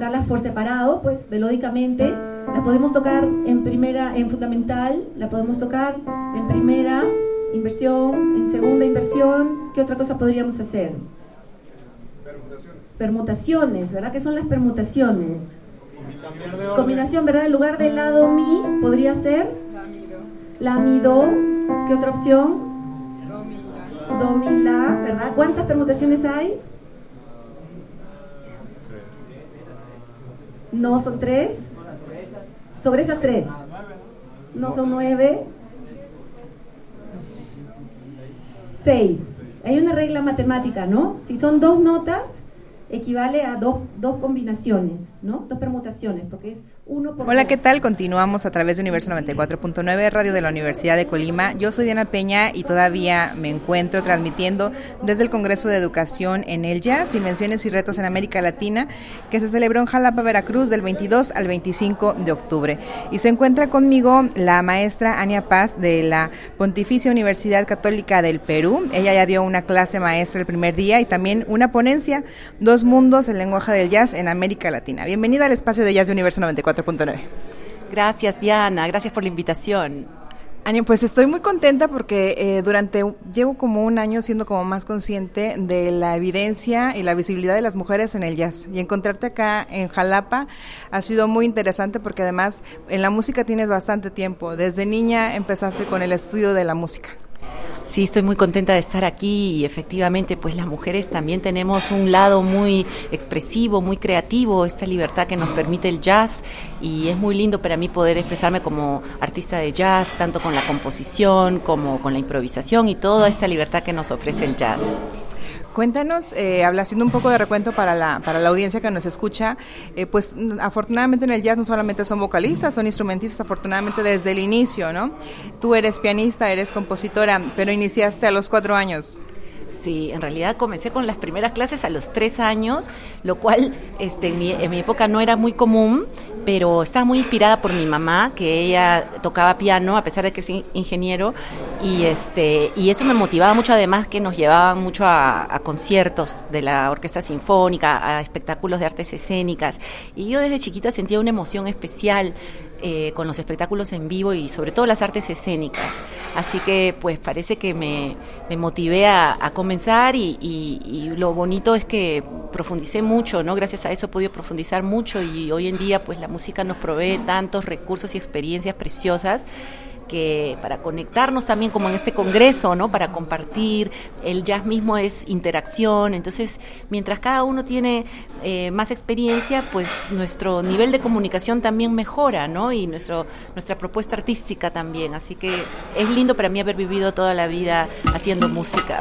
tocarlas por separado, pues melódicamente. La podemos tocar en primera, en fundamental, la podemos tocar en primera inversión, en segunda inversión. ¿Qué otra cosa podríamos hacer? Permutaciones, ¿verdad? ¿Qué son las permutaciones? Combinación, ¿verdad? En lugar del lado mi, podría ser la mi do. ¿Qué otra opción? Do mi la, ¿verdad? ¿Cuántas permutaciones hay? No, son 3. Sobre esas 3. No, son 9. 6. Hay una regla matemática, ¿no? Si son 2 notas, equivale a dos combinaciones, ¿no? 2 permutaciones, porque es 1 por 2. Hola, ¿qué tal? Continuamos a través de Universo 94.9, radio de la Universidad de Colima. Yo soy Diana Peña y todavía me encuentro transmitiendo desde el Congreso de Educación en el Jazz, Invenciones y Retos en América Latina, que se celebró en Jalapa, Veracruz, del 22 al 25 de octubre. Y se encuentra conmigo la maestra Ania Paz de la Pontificia Universidad Católica del Perú. Ella ya dio una clase maestra el primer día y también una ponencia, 2 mundos, el lenguaje del jazz en América Latina. Bienvenida al espacio de Jazz de Universo 94.9. Gracias, Diana, gracias por la invitación. Ania, pues estoy muy contenta porque llevo como un año siendo como más consciente de la evidencia y la visibilidad de las mujeres en el jazz, y encontrarte acá en Jalapa ha sido muy interesante porque además en la música tienes bastante tiempo. Desde niña empezaste con el estudio de la música. Sí, estoy muy contenta de estar aquí y efectivamente pues las mujeres también tenemos un lado muy expresivo, muy creativo, esta libertad que nos permite el jazz, y es muy lindo para mí poder expresarme como artista de jazz, tanto con la composición como con la improvisación y toda esta libertad que nos ofrece el jazz. Cuéntanos, haciendo un poco de recuento para la audiencia que nos escucha, pues afortunadamente en el jazz no solamente son vocalistas, son instrumentistas, afortunadamente desde el inicio, ¿no? Tú eres pianista, eres compositora, pero iniciaste a los 4 años. Sí, en realidad comencé con las primeras clases a los 3 años, lo cual en mi época no era muy común, pero estaba muy inspirada por mi mamá, que ella tocaba piano a pesar de que es ingeniero, y eso me motivaba mucho, además que nos llevaban mucho a conciertos de la orquesta sinfónica, a espectáculos de artes escénicas, y yo desde chiquita sentía una emoción especial con los espectáculos en vivo y sobre todo las artes escénicas, así que pues parece que me motivé a comenzar, y lo bonito es que profundicé mucho, ¿no? Gracias a eso he podido profundizar mucho, y hoy en día pues la música nos provee tantos recursos y experiencias preciosas que para conectarnos también, como en este congreso, ¿no? Para compartir. El jazz mismo es interacción, entonces mientras cada uno tiene más experiencia, pues nuestro nivel de comunicación también mejora, ¿no? Y nuestra propuesta artística también, así que es lindo para mí haber vivido toda la vida haciendo música.